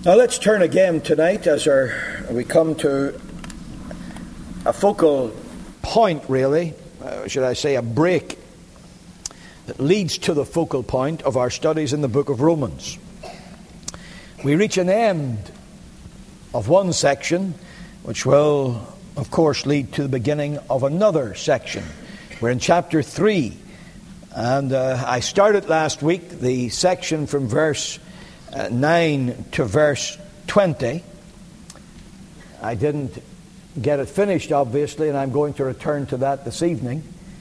Now let's turn again tonight as we come to a focal point, really, should I say a break that leads to the focal point of our studies in the book of Romans. We reach an end of one section, which will, of course, lead to the beginning of another section. We're in chapter 3, and I started last week the section from verse 9 to verse 20. I didn't get it finished, obviously, and I'm going to return to that this evening.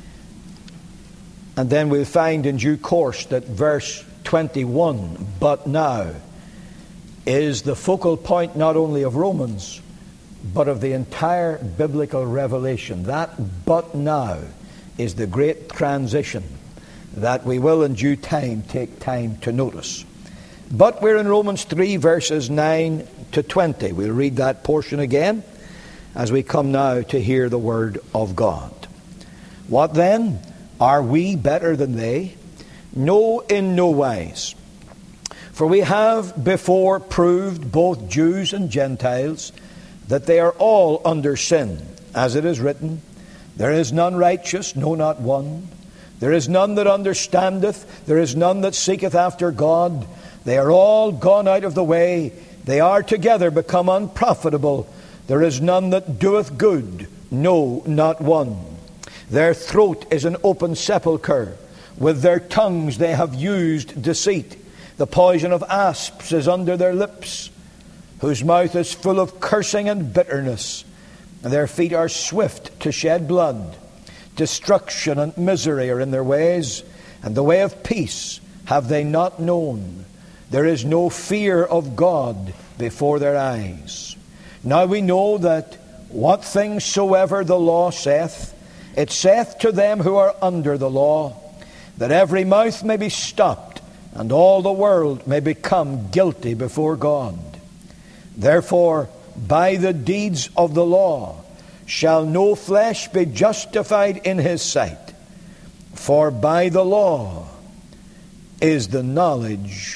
And then we'll find in due course that verse 21, but now, is the focal point not only of Romans, but of the entire biblical revelation. That but now is the great transition that we will in due time take time to notice. But we're in Romans 3 verses 9 to 20. We'll read that portion again as we come now to hear the word of God. What then? Are we better than they? No, in no wise. For we have before proved, both Jews and Gentiles, that they are all under sin. As it is written, there is none righteous, no, not one. There is none that understandeth, there is none that seeketh after God. They are all gone out of the way. They are together become unprofitable. There is none that doeth good, no, not one. Their throat is an open sepulchre. With their tongues they have used deceit. The poison of asps is under their lips, whose mouth is full of cursing and bitterness. And their feet are swift to shed blood. Destruction and misery are in their ways, and the way of peace have they not known. There is no fear of God before their eyes. Now we know that what things soever the law saith, it saith to them who are under the law, that every mouth may be stopped, and all the world may become guilty before God. Therefore, by the deeds of the law shall no flesh be justified in his sight. For by the law is the knowledge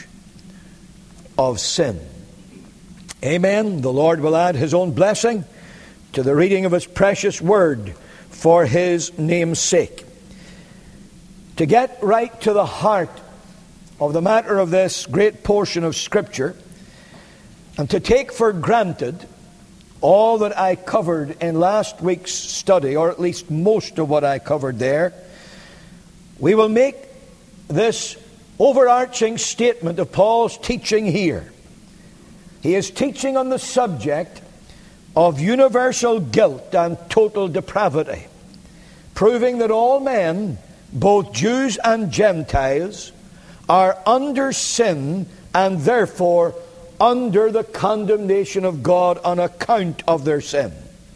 of sin. Amen. The Lord will add his own blessing to the reading of his precious word for his name's sake. To get right to the heart of the matter of this great portion of Scripture, and to take for granted all that I covered in last week's study, or at least most of what I covered there, we will make this overarching statement of Paul's teaching here. He is teaching on the subject of universal guilt and total depravity, proving that all men, both Jews and Gentiles, are under sin and therefore under the condemnation of God on account of their sin.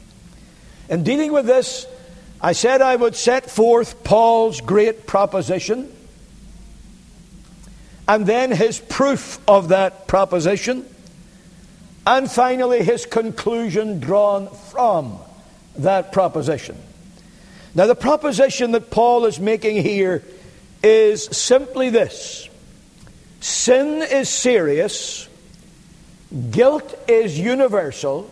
In dealing with this, I said I would set forth Paul's great proposition, and then his proof of that proposition, and finally his conclusion drawn from that proposition. Now, the proposition that Paul is making here is simply this: sin is serious, guilt is universal,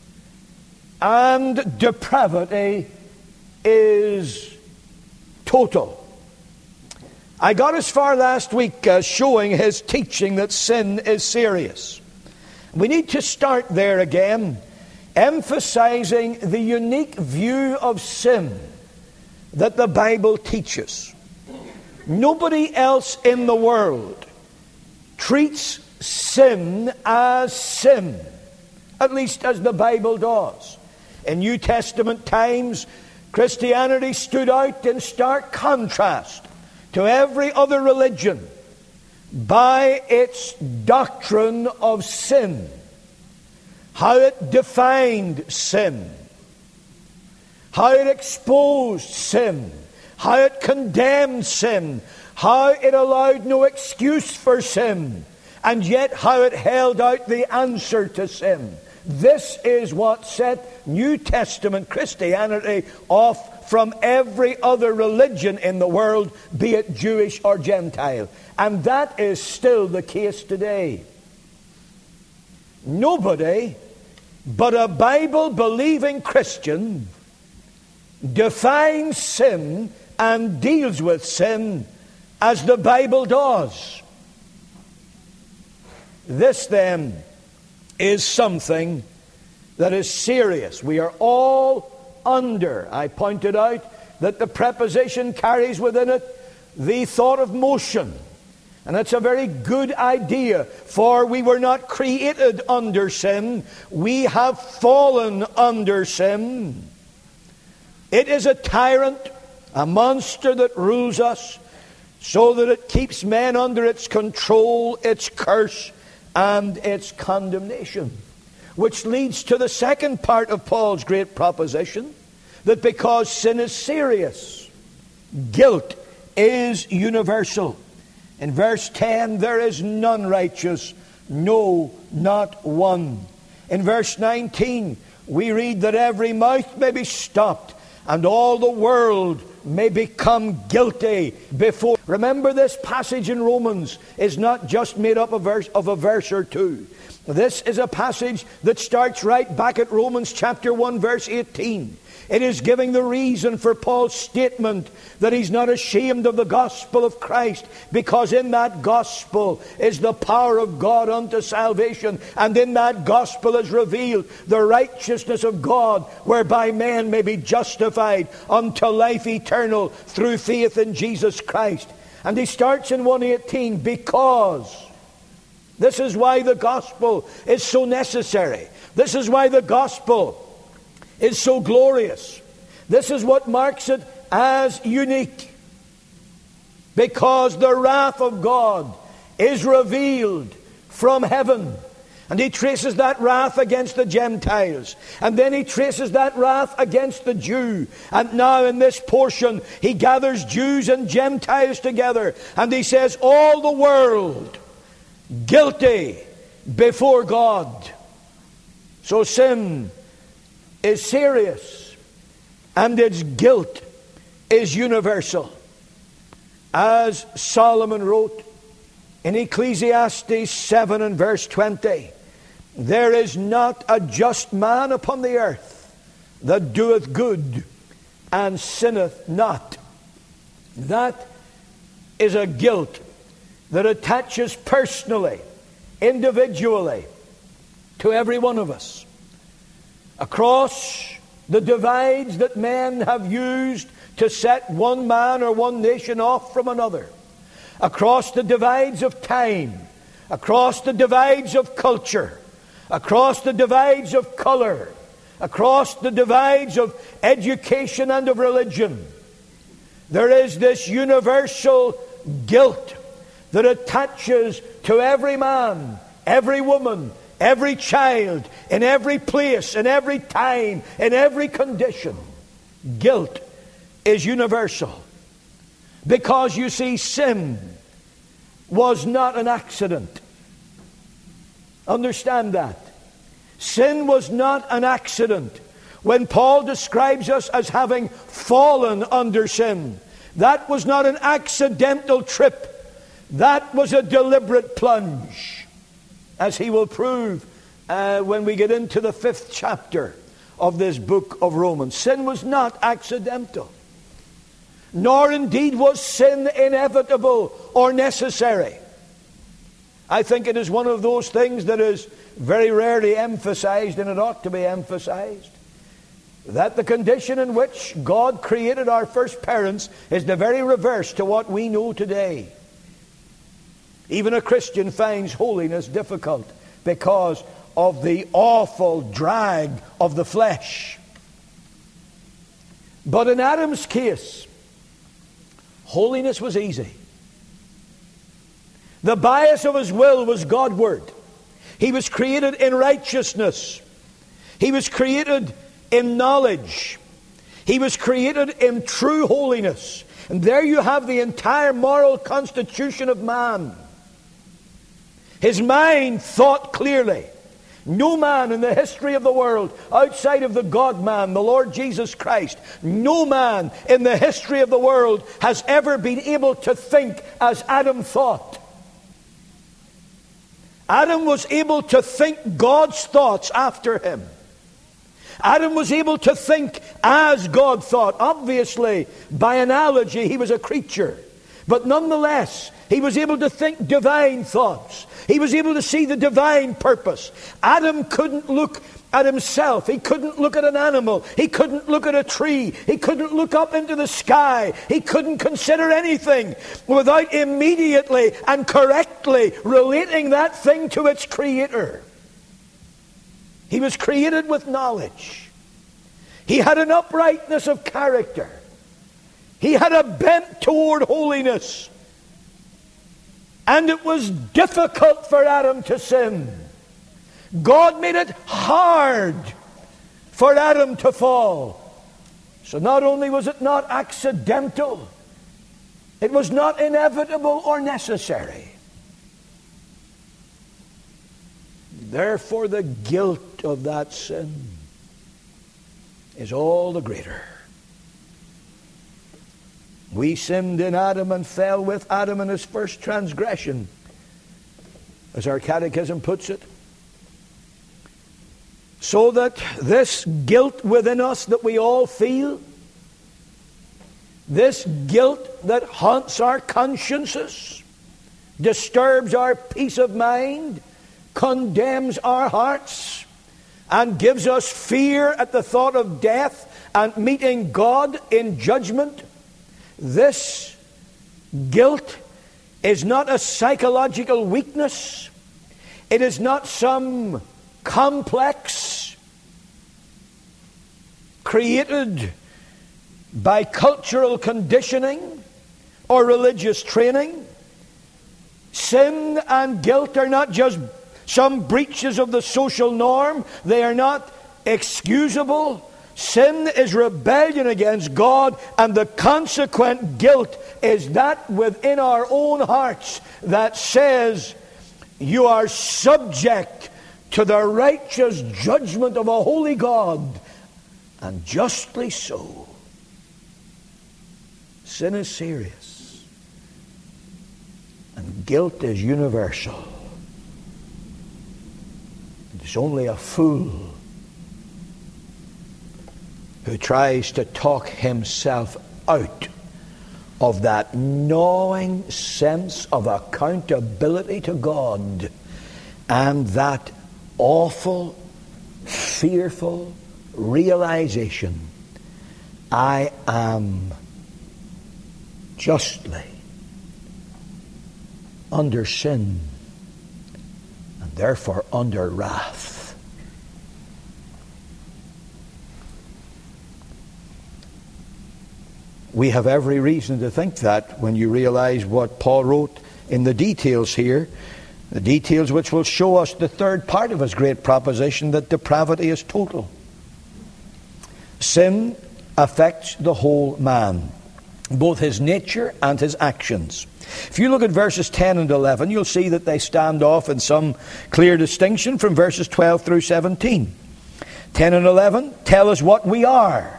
and depravity is total. I got as far last week as showing his teaching that sin is serious. We need to start there again, emphasizing the unique view of sin that the Bible teaches. Nobody else in the world treats sin as sin, at least as the Bible does. In New Testament times, Christianity stood out in stark contrast to every other religion by its doctrine of sin, how it defined sin, how it exposed sin, how it condemned sin, how it allowed no excuse for sin, and yet how it held out the answer to sin. This is what set New Testament Christianity off from every other religion in the world, be it Jewish or Gentile. And that is still the case today. Nobody but a Bible-believing Christian defines sin and deals with sin as the Bible does. This, then, is something that is serious. We are all under. I pointed out that the preposition carries within it the thought of motion. And that's a very good idea, for we were not created under sin. We have fallen under sin. It is a tyrant, a monster that rules us, so that it keeps men under its control, its curse, and its condemnation. Which leads to the second part of Paul's great proposition, that because sin is serious, guilt is universal. In verse 10, there is none righteous, no, not one. In verse 19, we read that every mouth may be stopped, and all the world may become guilty before. Remember, this passage in Romans is not just made up of a verse or two. This is a passage that starts right back at Romans chapter 1, verse 18. It is giving the reason for Paul's statement that he's not ashamed of the gospel of Christ, because in that gospel is the power of God unto salvation, and in that gospel is revealed the righteousness of God, whereby men may be justified unto life eternal through faith in Jesus Christ. And he starts in 1:18, because. This is why the gospel is so necessary. This is why the gospel is so glorious. This is what marks it as unique. Because the wrath of God is revealed from heaven. And he traces that wrath against the Gentiles. And then he traces that wrath against the Jew. And now in this portion, he gathers Jews and Gentiles together. And he says, all the world guilty before God. So sin is serious, and its guilt is universal. As Solomon wrote in Ecclesiastes 7 and verse 20, there is not a just man upon the earth that doeth good and sinneth not. That is a guilt that attaches personally, individually, to every one of us. Across the divides that men have used to set one man or one nation off from another. Across the divides of time. Across the divides of culture. Across the divides of color. Across the divides of education and of religion. There is this universal guilt that attaches to every man, every woman, every child, in every place, in every time, in every condition. Guilt is universal. Because you see, sin was not an accident. Understand that. Sin was not an accident. When Paul describes us as having fallen under sin, that was not an accidental trip. That was a deliberate plunge, as he will prove when we get into the 5th chapter of this book of Romans. Sin was not accidental, nor indeed was sin inevitable or necessary. I think it is one of those things that is very rarely emphasized, and it ought to be emphasized, that the condition in which God created our first parents is the very reverse to what we know today. Even a Christian finds holiness difficult because of the awful drag of the flesh. But in Adam's case, holiness was easy. The bias of his will was Godward. He was created in righteousness. He was created in knowledge. He was created in true holiness. And there you have the entire moral constitution of man. His mind thought clearly. No man in the history of the world, outside of the God-man, the Lord Jesus Christ, no man in the history of the world has ever been able to think as Adam thought. Adam was able to think God's thoughts after him. Adam was able to think as God thought. Obviously, by analogy, he was a creature. But nonetheless, he was able to think divine thoughts. He was able to see the divine purpose. Adam couldn't look at himself. He couldn't look at an animal. He couldn't look at a tree. He couldn't look up into the sky. He couldn't consider anything without immediately and correctly relating that thing to its creator. He was created with knowledge. He had an uprightness of character. He had a bent toward holiness. And it was difficult for Adam to sin. God made it hard for Adam to fall. So not only was it not accidental, it was not inevitable or necessary. Therefore, the guilt of that sin is all the greater. We sinned in Adam and fell with Adam in his first transgression, as our catechism puts it. So that this guilt within us that we all feel, this guilt that haunts our consciences, disturbs our peace of mind, condemns our hearts, and gives us fear at the thought of death and meeting God in judgment, this guilt is not a psychological weakness. It is not some complex created by cultural conditioning or religious training. Sin and guilt are not just some breaches of the social norm. They are not excusable. Sin is rebellion against God, and the consequent guilt is that within our own hearts that says you are subject to the righteous judgment of a holy God, and justly so. Sin is serious, and guilt is universal. It's only a fool who tries to talk himself out of that gnawing sense of accountability to God and that awful, fearful realization: I am justly under sin and therefore under wrath. We have every reason to think that when you realize what Paul wrote in the details here, the details which will show us the third part of his great proposition, that depravity is total. Sin affects the whole man, both his nature and his actions. If you look at verses 10 and 11, you'll see that they stand off in some clear distinction from verses 12 through 17. 10 and 11 tell us what we are.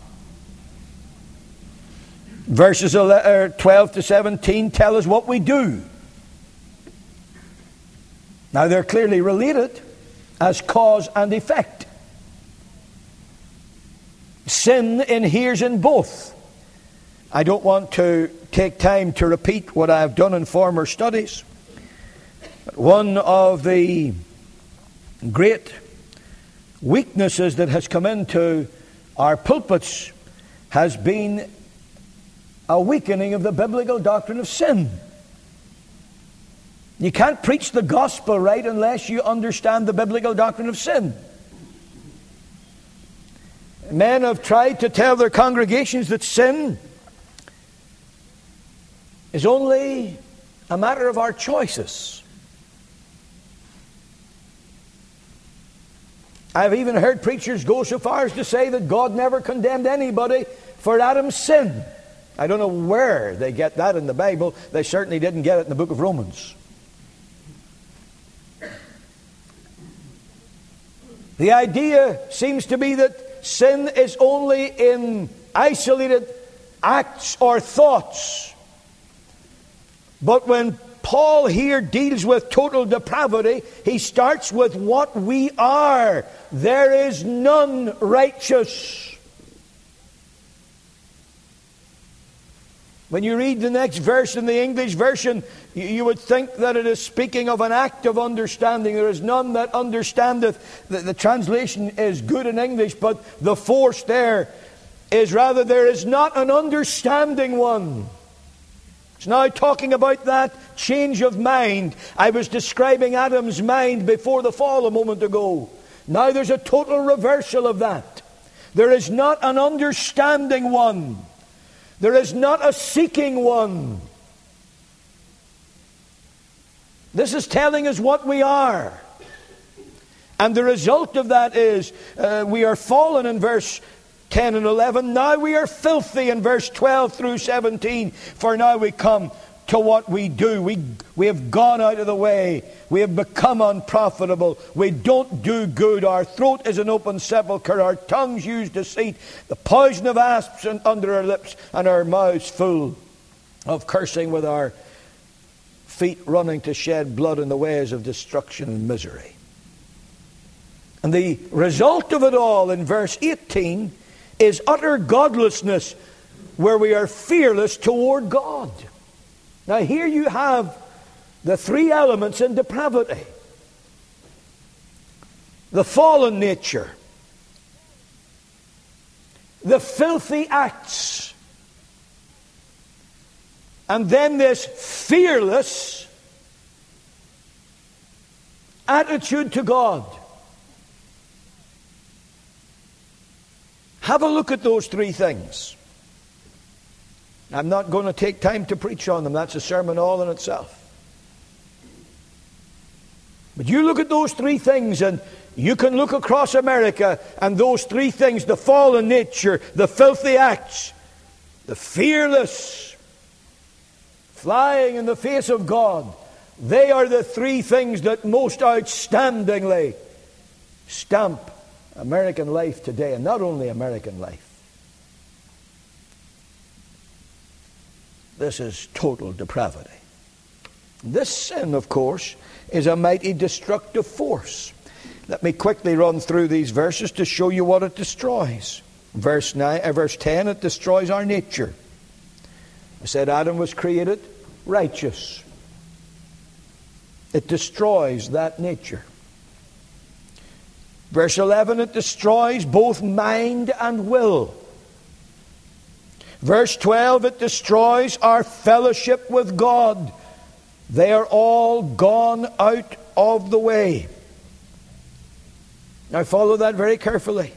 Verses 12 to 17 tell us what we do. Now they're clearly related as cause and effect. Sin inheres in both. I don't want to take time to repeat what I've done in former studies. But one of the great weaknesses that has come into our pulpits has been a weakening of the biblical doctrine of sin. You can't preach the gospel right unless you understand the biblical doctrine of sin. Men have tried to tell their congregations that sin is only a matter of our choices. I've even heard preachers go so far as to say that God never condemned anybody for Adam's sin. I don't know where they get that in the Bible. They certainly didn't get it in the book of Romans. The idea seems to be that sin is only in isolated acts or thoughts. But when Paul here deals with total depravity, he starts with what we are. There is none righteous. When you read the next verse in the English version, you would think that it is speaking of an act of understanding. There is none that understandeth. The translation is good in English, but the force there is rather, there is not an understanding one. It's now talking about that change of mind. I was describing Adam's mind before the fall a moment ago. Now there's a total reversal of that. There is not an understanding one. There is not a seeking one. This is telling us what we are. And the result of that is we are fallen in verse 10 and 11. Now we are filthy in verse 12 through 17. For now we come to what we do. We have gone out of the way. We have become unprofitable. We don't do good. Our throat is an open sepulchre. Our tongues use deceit. The poison of asps under our lips, and our mouths full of cursing, with our feet running to shed blood in the ways of destruction and misery. And the result of it all in verse 18 is utter godlessness, where we are fearless toward God. Now here you have the three elements in depravity. The fallen nature, the filthy acts, and then this fearless attitude to God. Have a look at those three things. I'm not going to take time to preach on them. That's a sermon all in itself. But you look at those three things, and you can look across America, and those three things, the fallen nature, the filthy acts, the fearless flying in the face of God, they are the three things that most outstandingly stamp American life today, and not only American life. This is total depravity. This sin, of course, is a mighty destructive force. Let me quickly run through these verses to show you what it destroys. Verse 10, it destroys our nature. I said Adam was created righteous. It destroys that nature. Verse 11, it destroys both mind and will. Verse 12, it destroys our fellowship with God. They are all gone out of the way. Now follow that very carefully.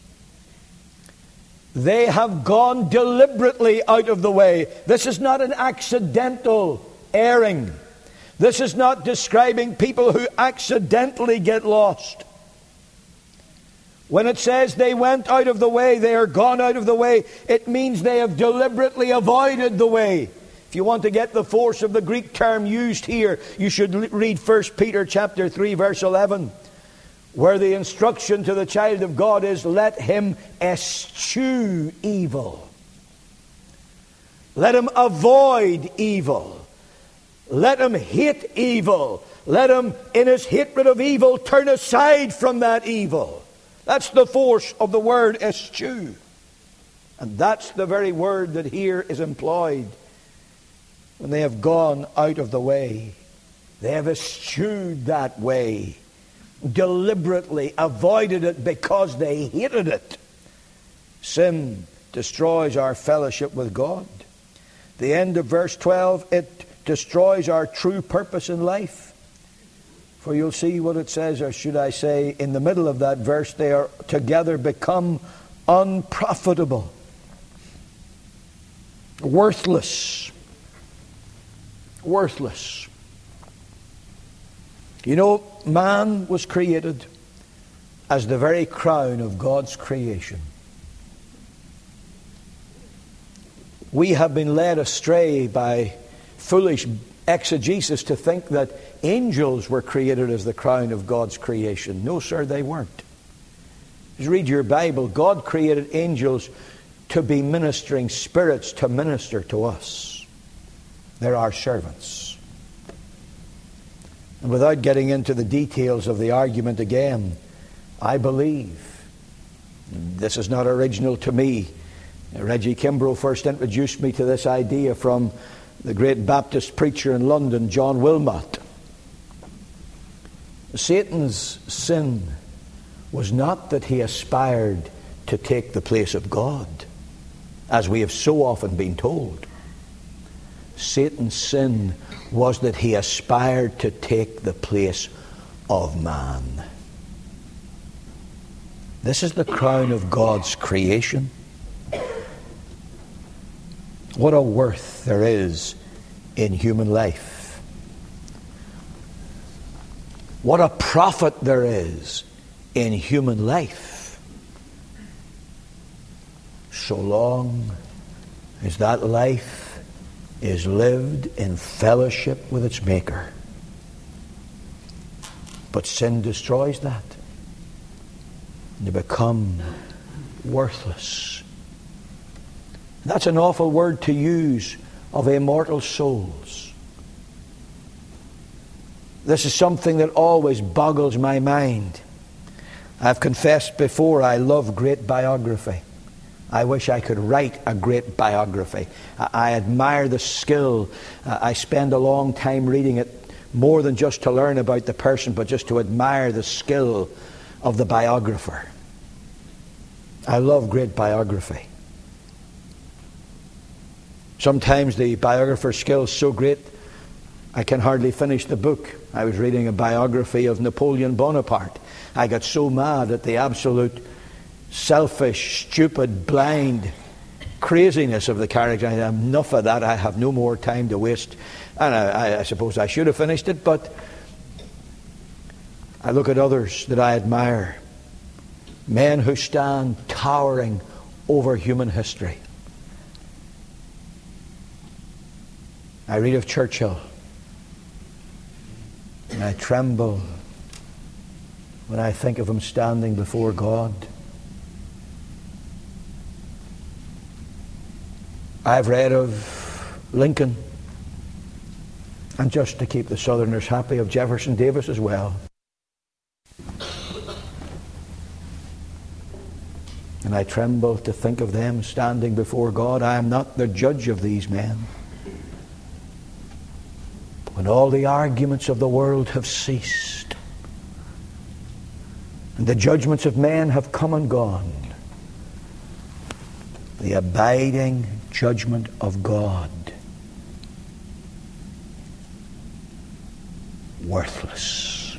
They have gone deliberately out of the way. This is not an accidental erring. This is not describing people who accidentally get lost. When it says they went out of the way, they are gone out of the way, it means they have deliberately avoided the way. If you want to get the force of the Greek term used here, you should read 1 Peter chapter 3, verse 11, where the instruction to the child of God is, let him eschew evil. Let him avoid evil. Let him hate evil. Let him, in his hatred of evil, turn aside from that evil. That's the force of the word eschew. And that's the very word that here is employed when they have gone out of the way. They have eschewed that way, deliberately avoided it because they hated it. Sin destroys our fellowship with God. The end of verse 12, it destroys our true purpose in life. For you'll see what it says, or should I say, in the middle of that verse, they are together become unprofitable, worthless. Worthless. You know, man was created as the very crown of God's creation. We have been led astray by foolish exegesis to think that angels were created as the crown of God's creation. No, sir, they weren't. Just read your Bible. God created angels to be ministering spirits to minister to us. They're our servants. And without getting into the details of the argument again, I believe, this is not original to me, Reggie Kimbrough first introduced me to this idea from the great Baptist preacher in London, John Wilmot. Satan's sin was not that he aspired to take the place of God, as we have so often been told. Satan's sin was that he aspired to take the place of man. This is the crown of God's creation. What a worth there is in human life. What a profit there is in human life, so long as that life is lived in fellowship with its Maker. But sin destroys that. You become worthless. That's an awful word to use of immortal souls. This is something that always boggles my mind. I've confessed before, I love great biography. I wish I could write a great biography. I admire the skill. I spend a long time reading it, more than just to learn about the person, but just to admire the skill of the biographer. I love great biography. Sometimes the biographer's skill is so great, I can hardly finish the book. I was reading a biography of Napoleon Bonaparte. I got so mad at the absolute selfish, stupid, blind craziness of the character. I said, enough of that. I have no more time to waste. And I suppose I should have finished it, but I look at others that I admire. Men who stand towering over human history. I read of Churchill, and I tremble when I think of him standing before God. I've read of Lincoln, and just to keep the Southerners happy, of Jefferson Davis as well. And I tremble to think of them standing before God. I am not the judge of these men. When all the arguments of the world have ceased, and the judgments of men have come and gone, the abiding judgment of God, worthless.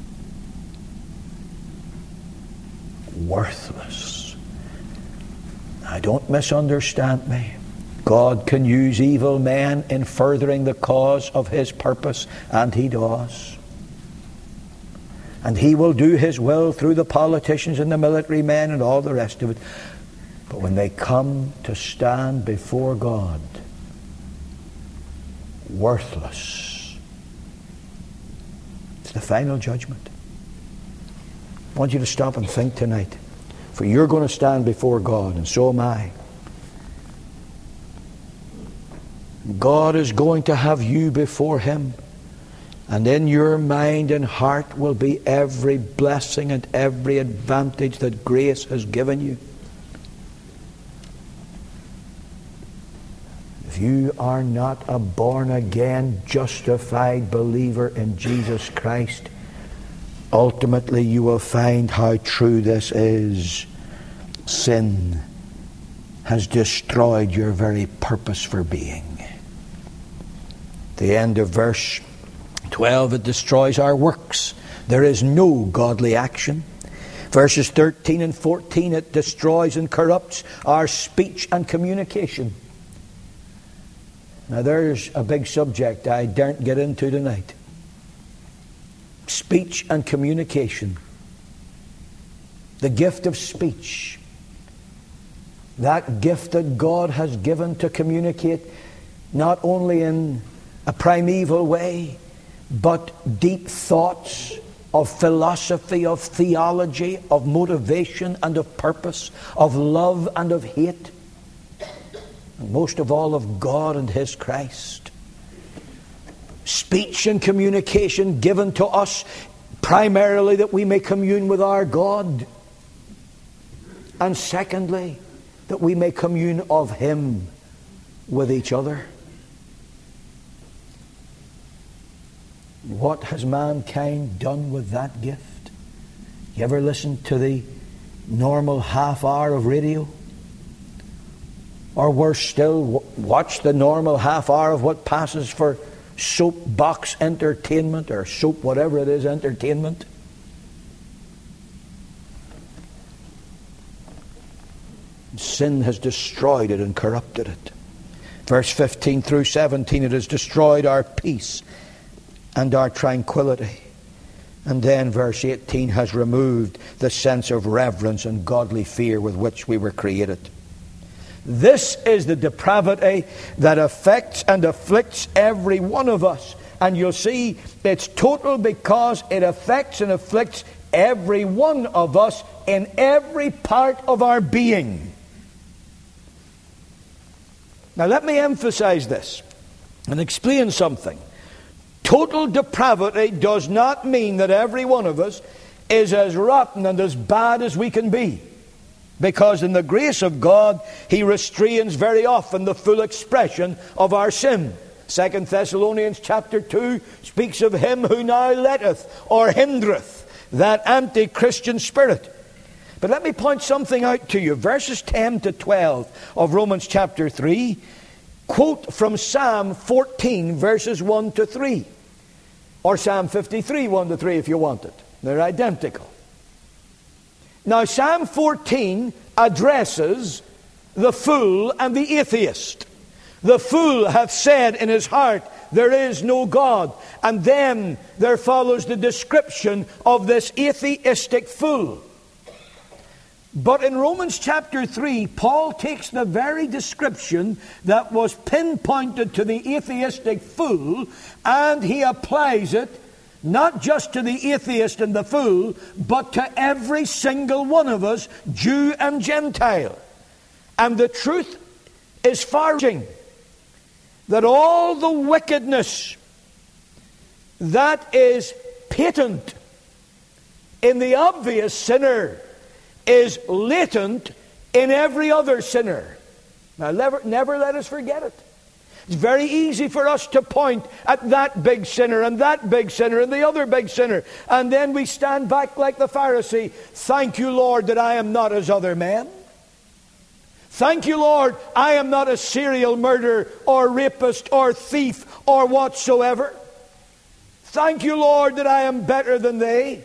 Worthless. Now, don't misunderstand me. God can use evil men in furthering the cause of His purpose, and He does. And He will do His will through the politicians and the military men and all the rest of it. But when they come to stand before God, worthless. It's the final judgment. I want you to stop and think tonight. For you're going to stand before God, and so am I. God is going to have you before Him, and in your mind and heart will be every blessing and every advantage that grace has given you. If you are not a born-again, justified believer in Jesus Christ, ultimately you will find how true this is. Sin has destroyed your very purpose for being. The end of verse 12, it destroys our works. There is no godly action. Verses 13 and 14, it destroys and corrupts our speech and communication. Now there's a big subject I daren't get into tonight. Speech and communication. The gift of speech. That gift that God has given to communicate not only in a primeval way, but deep thoughts of philosophy, of theology, of motivation and of purpose, of love and of hate, and most of all of God and His Christ. speech and communication given to us primarily that we may commune with our God, and secondly, that we may commune of Him with each other. What has mankind done with that gift? You ever listen to the normal half hour of radio? Or worse still, watch the normal half hour of what passes for soapbox entertainment, or soap whatever it is entertainment? Sin has destroyed it and corrupted it. Verse 15 through 17, it has destroyed our peace and our tranquility. And then verse 18 has removed the sense of reverence and godly fear with which we were created. This is the depravity that affects and afflicts every one of us. And you'll see it's total because it affects and afflicts every one of us in every part of our being. Now let me emphasize this and explain something. Total depravity does not mean that every one of us is as rotten and as bad as we can be. Because in the grace of God, He restrains very often the full expression of our sin. 2 Thessalonians chapter 2 speaks of him who now letteth or hindereth that anti-Christian spirit. But let me point something out to you. Verses 10 to 12 of Romans chapter 3 quote from Psalm 14 verses 1 to 3. Or Psalm 53 1 to 3 if you want it. They're identical. Now Psalm 14 addresses the fool and the atheist. The fool hath said in his heart, there is no God. And then there follows the description of this atheistic fool. But in Romans chapter 3, Paul takes the very description that was pinpointed to the atheistic fool, and he applies it not just to the atheist and the fool, but to every single one of us, Jew and Gentile. And the truth is far-reaching, that all the wickedness that is patent in the obvious sinner is latent in every other sinner. Now never let us forget it. It's very easy for us to point at that big sinner and that big sinner and the other big sinner. And then we stand back like the Pharisee. Thank you, Lord, that I am not as other men. Thank you, Lord, I am not a serial murderer or rapist or thief or whatsoever. Thank you, Lord, that I am better than they.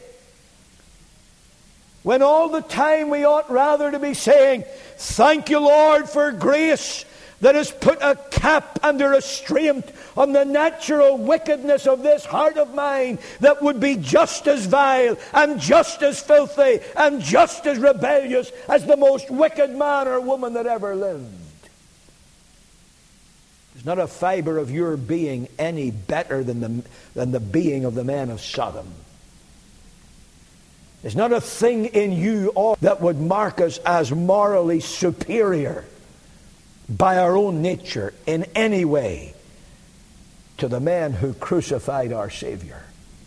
When all the time we ought rather to be saying, thank you, Lord, for grace that has put a cap and a restraint on the natural wickedness of this heart of mine that would be just as vile and just as filthy and just as rebellious as the most wicked man or woman that ever lived. There's not a fiber of your being any better than the being of the men of Sodom. There's not a thing in you that would mark us as morally superior by our own nature in any way to the man who crucified our Savior.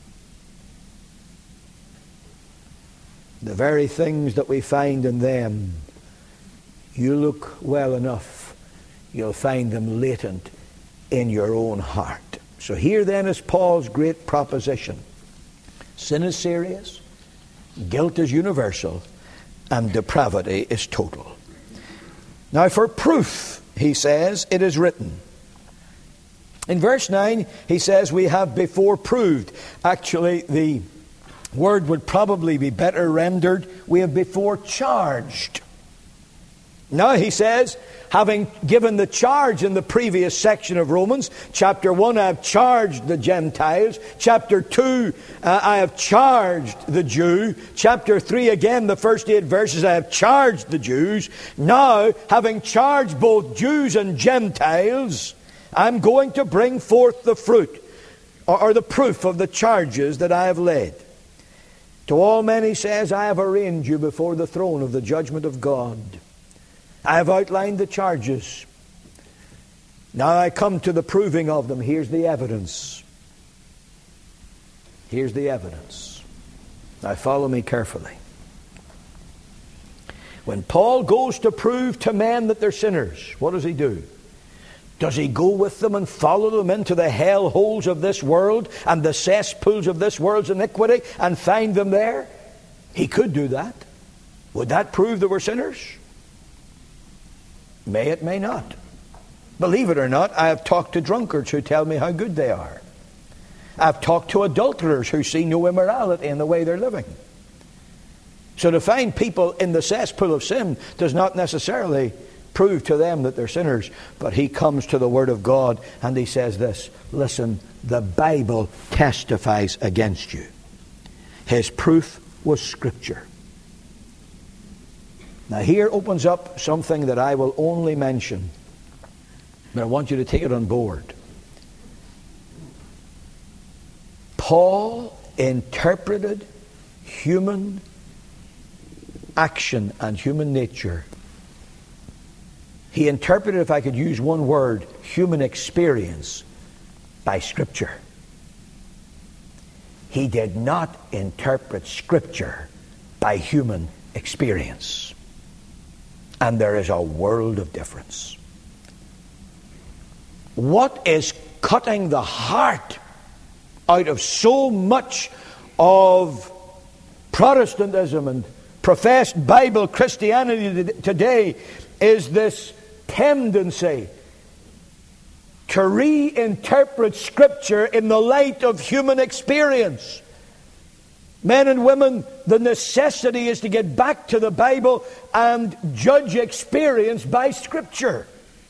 The very things that we find in them, you look well enough, you'll find them latent in your own heart. So here then is Paul's great proposition. Sin is serious, guilt is universal, and depravity is total. Now for proof, he says, it is written. In verse 9, he says, we have before proved. Actually, the word would probably be better rendered, we have before charged. Now he says, having given the charge in the previous section of Romans, chapter 1, I have charged the Gentiles. Chapter 2, I have charged the Jew. Chapter 3, again, the first 8 verses, I have charged the Jews. Now, having charged both Jews and Gentiles, I'm going to bring forth the fruit, or the proof of the charges that I have laid. To all men, he says, I have arraigned you before the throne of the judgment of God. I have outlined the charges. Now I come to the proving of them. Here's the evidence. Here's the evidence. Now follow me carefully. When Paul goes to prove to men that they're sinners, what does he do? Does he go with them and follow them into the hell holes of this world and the cesspools of this world's iniquity and find them there? He could do that. Would that prove they were sinners? May it, may not. Believe it or not, I have talked to drunkards who tell me how good they are. I've talked to adulterers who see no immorality in the way they're living. So to find people in the cesspool of sin does not necessarily prove to them that they're sinners. But he comes to the Word of God and he says this: listen, the Bible testifies against you. His proof was Scripture. Now here opens up something that I will only mention, but I want you to take it on board. Paul interpreted human action and human nature. He interpreted, if I could use one word, human experience by Scripture. He did not interpret Scripture by human experience. And there is a world of difference. What is cutting the heart out of so much of Protestantism and professed Bible Christianity today is this tendency to reinterpret Scripture in the light of human experience. Men and women, the necessity is to get back to the Bible and judge experience by Scripture.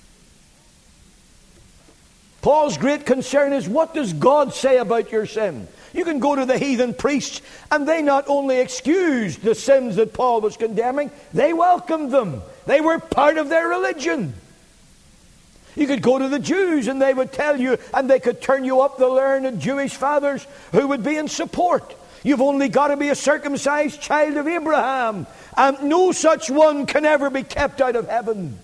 Paul's great concern is, what does God say about your sin? You can go to the heathen priests and they not only excused the sins that Paul was condemning, they welcomed them. They were part of their religion. You could go to the Jews and they would tell you, and they could turn you up the learned Jewish fathers who would be in support. You've only got to be a circumcised child of Abraham, and no such one can ever be kept out of heaven.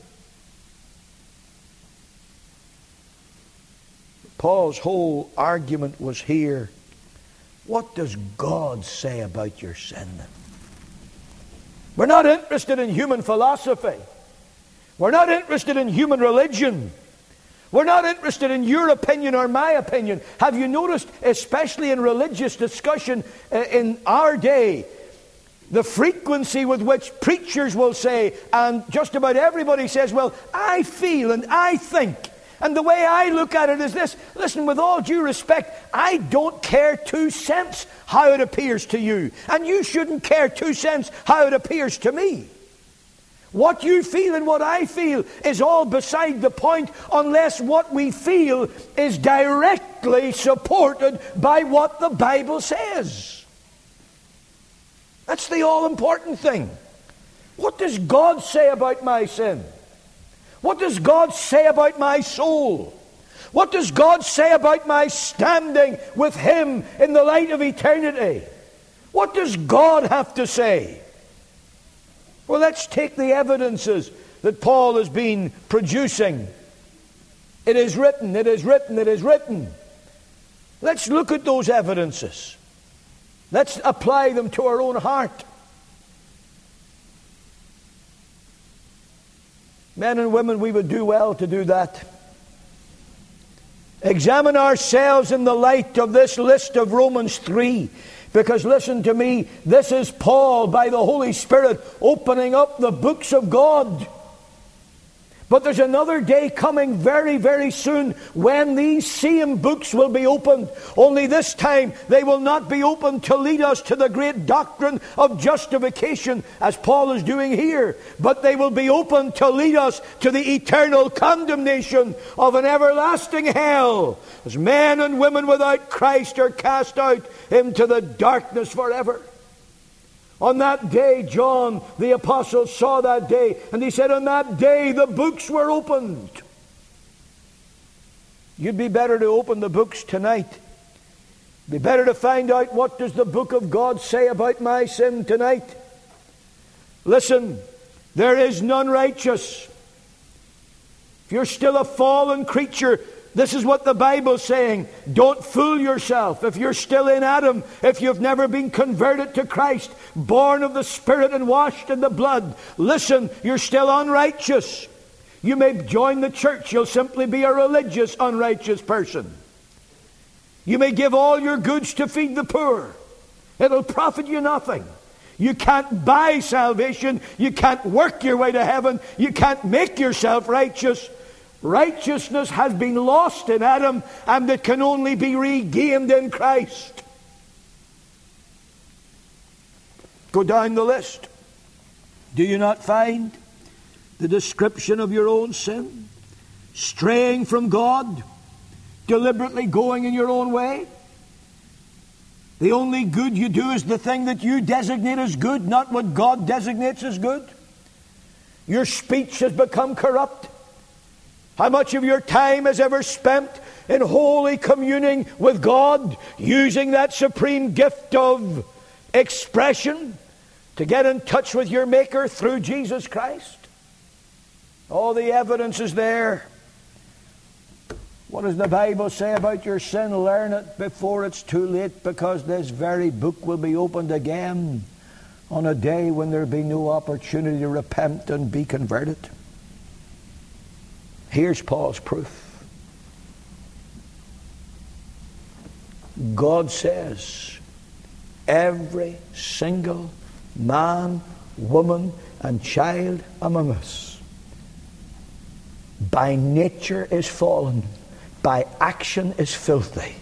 Paul's whole argument was here: what does God say about your sin? We're not interested in human philosophy. We're not interested in human religion. We're not interested in your opinion or my opinion. Have you noticed, especially in religious discussion in our day, the frequency with which preachers will say, and just about everybody says, well, I feel and I think. And the way I look at it is this: listen, with all due respect, I don't care 2 cents how it appears to you. And you shouldn't care 2 cents how it appears to me. What you feel and what I feel is all beside the point unless what we feel is directly supported by what the Bible says. That's the all-important thing. What does God say about my sin? What does God say about my soul? What does God say about my standing with Him in the light of eternity? What does God have to say? Well, let's take the evidences that Paul has been producing. It is written, it is written, it is written. Let's look at those evidences. Let's apply them to our own heart. Men and women, we would do well to do that. Examine ourselves in the light of this list of Romans 3. Because listen to me, this is Paul by the Holy Spirit opening up the books of God. But there's another day coming very, very soon when these same books will be opened. Only this time they will not be opened to lead us to the great doctrine of justification, as Paul is doing here. But they will be opened to lead us to the eternal condemnation of an everlasting hell, as men and women without Christ are cast out into the darkness forever. On that day, John the Apostle saw that day, and he said, on that day the books were opened. You'd be better to open the books tonight. It'd be better to find out, what does the book of God say about my sin tonight? Listen, there is none righteous. If you're still a fallen creature, This is what the Bible's saying. Don't fool yourself. If you're still in Adam, if you've never been converted to Christ, born of the Spirit and washed in the blood, listen, you're still unrighteous. You may join the church. You'll simply be a religious, unrighteous person. You may give all your goods to feed the poor. It'll profit you nothing. You can't buy salvation. You can't work your way to heaven. You can't make yourself righteous. Righteousness has been lost in Adam, and it can only be regained in Christ. Go down the list. Do you not find the description of your own sin? Straying from God, deliberately going in your own way. The only good you do is the thing that you designate as good, not what God designates as good. Your speech has become corrupt. How much of your time is ever spent in holy communing with God, using that supreme gift of expression to get in touch with your Maker through Jesus Christ? All the evidence is there. What does the Bible say about your sin? Learn it before it's too late, because this very book will be opened again on a day when there will be no opportunity to repent and be converted. Here's Paul's proof. God says every single man, woman, and child among us by nature is fallen, by action is filthy,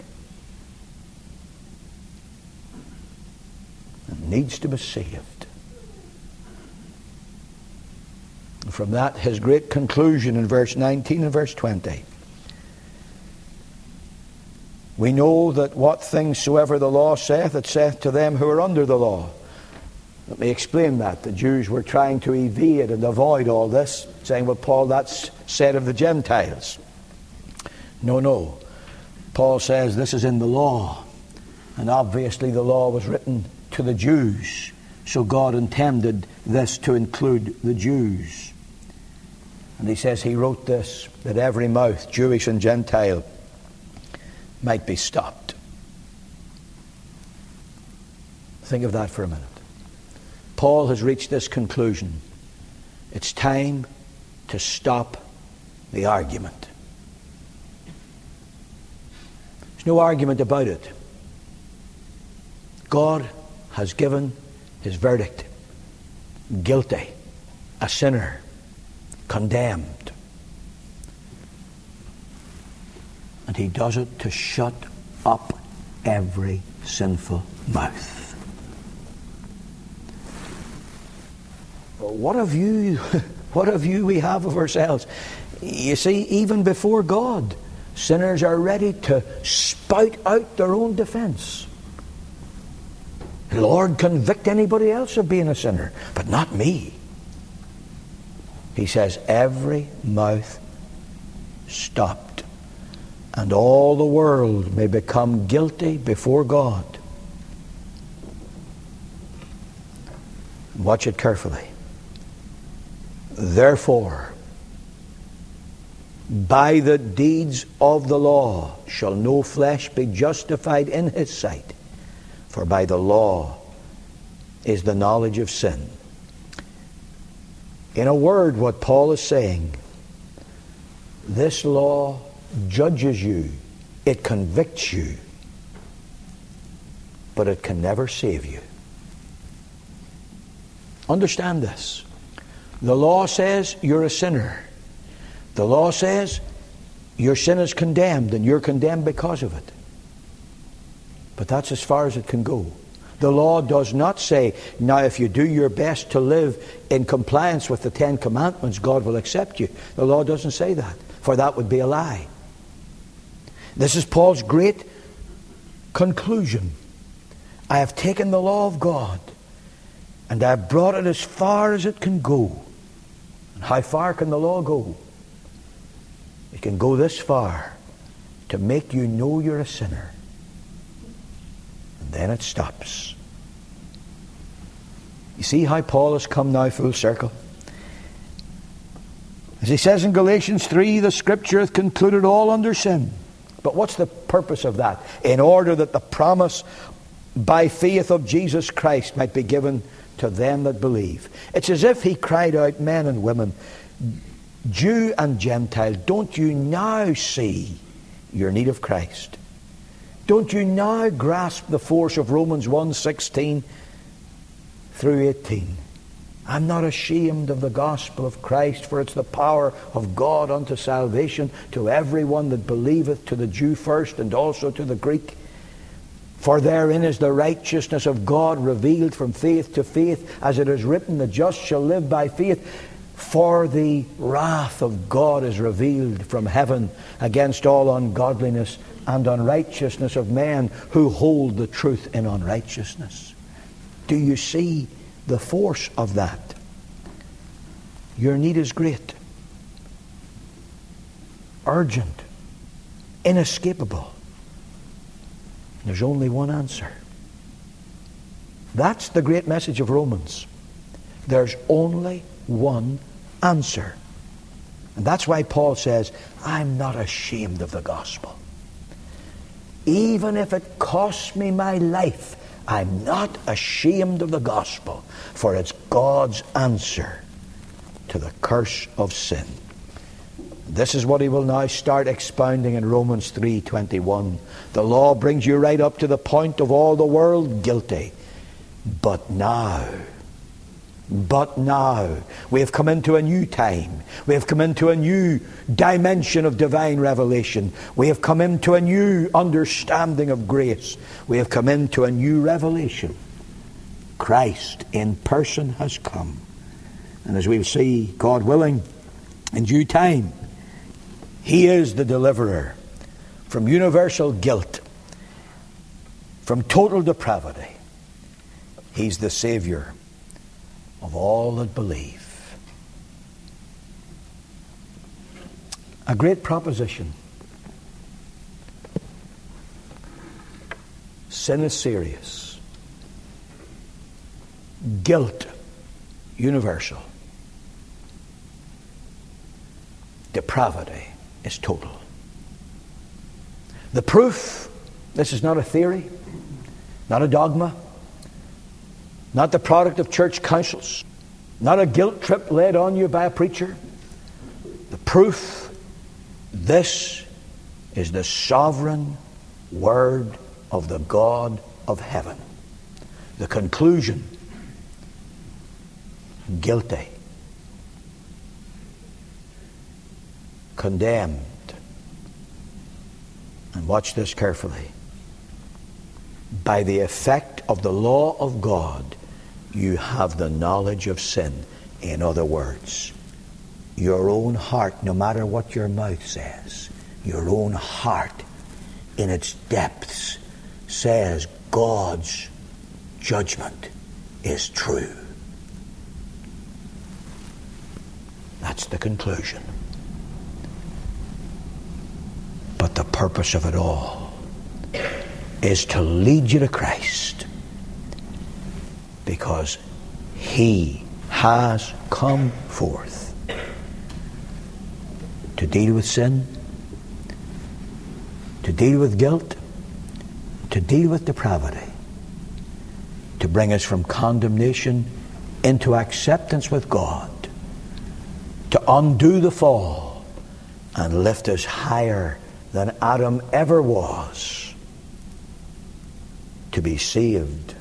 and needs to be saved. And from that, his great conclusion in verse 19 and verse 20. We know that what things soever the law saith, it saith to them who are under the law. Let me explain that. The Jews were trying to evade and avoid all this, saying, well, Paul, that's said of the Gentiles. No. Paul says this is in the law. And obviously the law was written to the Jews. So God intended this to include the Jews. And he says he wrote this that every mouth, Jewish and Gentile, might be stopped. Think of that for a minute. Paul has reached this conclusion. It's time to stop the argument. There's no argument about it. God has given his verdict. Guilty. A sinner. Condemned. And he does it to shut up every sinful mouth. What a view we have of ourselves. You see, even before God, sinners are ready to spout out their own defense. Lord, convict anybody else of being a sinner, but not me. He says, every mouth stopped, and all the world may become guilty before God. Watch it carefully. Therefore, by the deeds of the law shall no flesh be justified in his sight, for by the law is the knowledge of sin. In a word, what Paul is saying, this law judges you, it convicts you, but it can never save you. Understand this. The law says you're a sinner. The law says your sin is condemned, and you're condemned because of it. But that's as far as it can go. The law does not say, now if you do your best to live in compliance with the 10 Commandments, God will accept you. The law doesn't say that, for that would be a lie. This is Paul's great conclusion. I have taken the law of God, and I have brought it as far as it can go. And how far can the law go? It can go this far, to make you know you're a sinner. And then it stops. You see how Paul has come now full circle? As he says in Galatians 3, the Scripture hath concluded all under sin. But what's the purpose of that? In order that the promise by faith of Jesus Christ might be given to them that believe. It's as if he cried out, men and women, Jew and Gentile, don't you now see your need of Christ? Don't you now grasp the force of Romans 1:16 through 18? I'm not ashamed of the gospel of Christ, for it's the power of God unto salvation to everyone that believeth, to the Jew first and also to the Greek. For therein is the righteousness of God revealed from faith to faith, as it is written, the just shall live by faith. For the wrath of God is revealed from heaven against all ungodliness and unrighteousness of men who hold the truth in unrighteousness. Do you see the force of that? Your need is great, urgent, inescapable. There's only one answer. That's the great message of Romans. There's only one answer. And that's why Paul says, I'm not ashamed of the gospel. Even if it costs me my life, I'm not ashamed of the gospel, for it's God's answer to the curse of sin. This is what he will now start expounding in Romans 3:21. The law brings you right up to the point of all the world guilty. But now, we have come into a new time. We have come into a new dimension of divine revelation. We have come into a new understanding of grace. We have come into a new revelation. Christ in person has come. And as we'll see, God willing, in due time, he is the deliverer from universal guilt, from total depravity. He's the Savior of all that believe. A great proposition. Sin is serious. Guilt, universal. Depravity is total. The proof, this is not a theory, not a dogma, not the product of church councils, not a guilt trip led on you by a preacher. The proof, this is the sovereign word of the God of heaven. The conclusion, guilty, condemned. And watch this carefully. By the effect of the law of God, you have the knowledge of sin. In other words, your own heart, no matter what your mouth says, your own heart in its depths says God's judgment is true. That's the conclusion. But the purpose of it all is to lead you to Christ, because he has come forth to deal with sin, to deal with guilt, to deal with depravity, to bring us from condemnation into acceptance with God, to undo the fall and lift us higher than Adam ever was, to be saved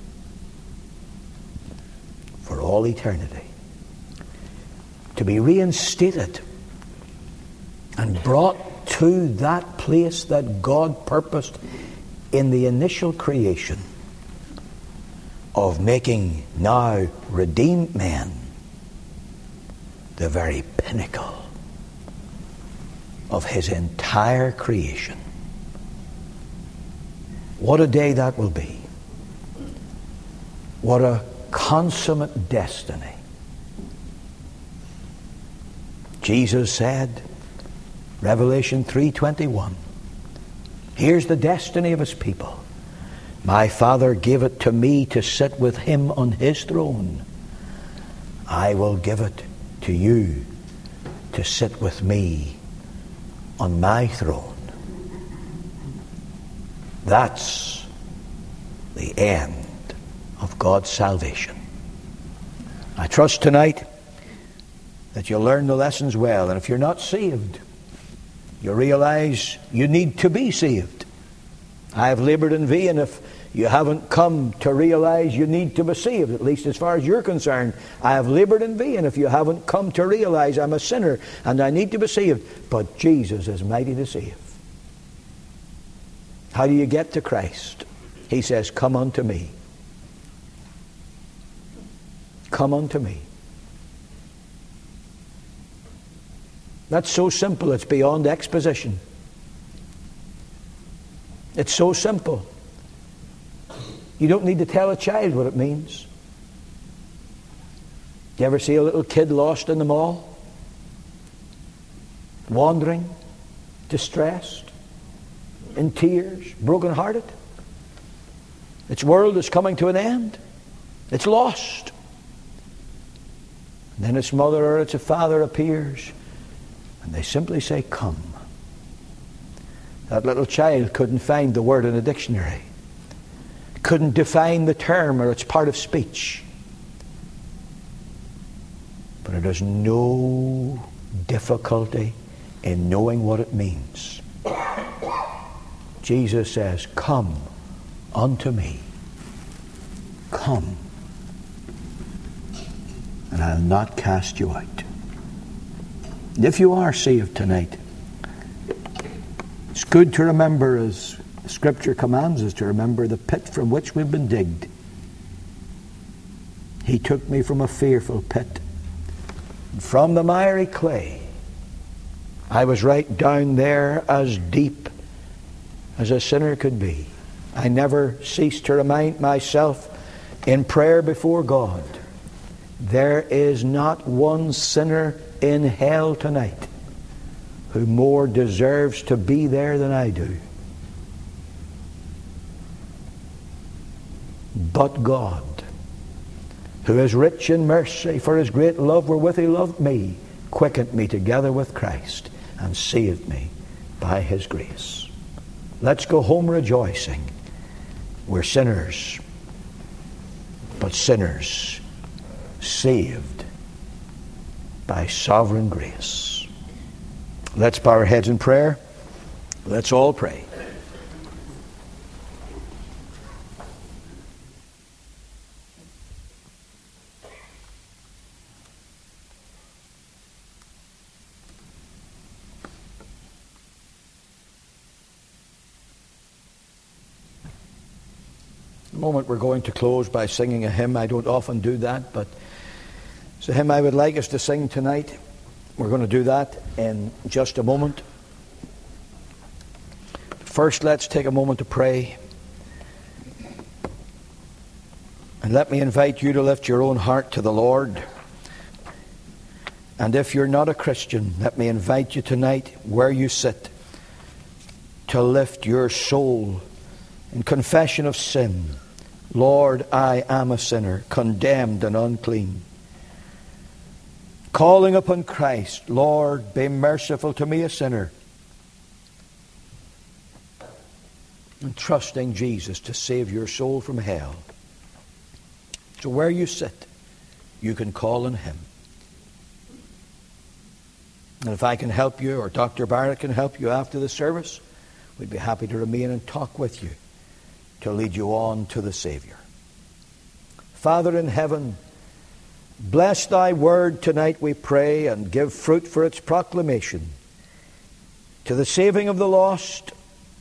for all eternity, to be reinstated and brought to that place that God purposed in the initial creation of making now redeemed men the very pinnacle of his entire creation. What a day that will be. What a consummate destiny. Jesus said, Revelation 3:21, here's the destiny of his people. My Father gave it to me to sit with him on his throne. I will give it to you to sit with me on my throne. That's the end of God's salvation. I trust tonight that you'll learn the lessons well. And if you're not saved, you realize you need to be saved. I have labored in vain if you haven't come to realize you need to be saved, at least as far as you're concerned. I have labored in vain if you haven't come to realize I'm a sinner and I need to be saved. But Jesus is mighty to save. How do you get to Christ? He says, come unto me. Come unto me. That's so simple, it's beyond exposition. It's so simple. You don't need to tell a child what it means. You ever see a little kid lost in the mall? Wandering, distressed, in tears, broken-hearted? Its world is coming to an end. It's lost. And then its mother or its father appears, and they simply say, come. That little child couldn't find the word in a dictionary, couldn't define the term or its part of speech. But it has no difficulty in knowing what it means. Jesus says, come unto me. Come, and I'll not cast you out. And if you are saved tonight, it's good to remember, as Scripture commands us to remember, the pit from which we've been digged. He took me from a fearful pit. And from the miry clay, I was right down there as deep as a sinner could be. I never ceased to remind myself in prayer before God, there is not one sinner in hell tonight who more deserves to be there than I do. But God, who is rich in mercy, for his great love wherewith he loved me, quickened me together with Christ and saved me by his grace. Let's go home rejoicing. We're sinners, but sinners saved by sovereign grace. Let's bow our heads in prayer. Let's all pray. In a moment we're going to close by singing a hymn. I don't often do that, but it's a hymn I would like us to sing tonight. We're going to do that in just a moment. First, let's take a moment to pray. And let me invite you to lift your own heart to the Lord. And if you're not a Christian, let me invite you tonight, where you sit, to lift your soul in confession of sin. Lord, I am a sinner, condemned and unclean. Calling upon Christ, Lord, be merciful to me, a sinner. And trusting Jesus to save your soul from hell. So where you sit, you can call on him. And if I can help you, or Dr. Barrett can help you after the service, we'd be happy to remain and talk with you to lead you on to the Savior. Father in heaven, bless thy word tonight, we pray, and give fruit for its proclamation to the saving of the lost,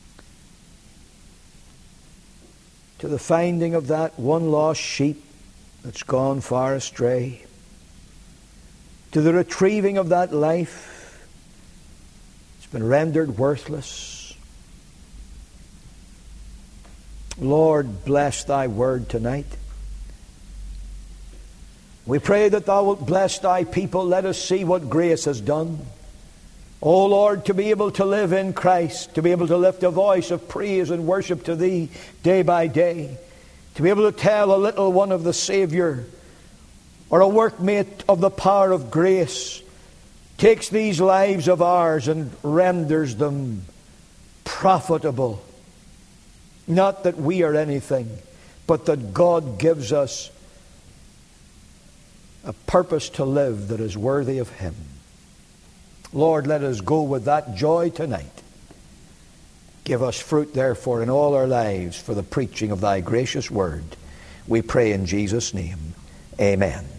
to the finding of that one lost sheep that's gone far astray, to the retrieving of that life that's been rendered worthless. Lord, bless thy word tonight. We pray that thou wilt bless thy people. Let us see what grace has done. O Lord, to be able to live in Christ, to be able to lift a voice of praise and worship to thee day by day, to be able to tell a little one of the Savior, or a workmate of the power of grace, takes these lives of ours and renders them profitable. Not that we are anything, but that God gives us a purpose to live that is worthy of Him. Lord, let us go with that joy tonight. Give us fruit, therefore, in all our lives for the preaching of Thy gracious word. We pray in Jesus' name. Amen.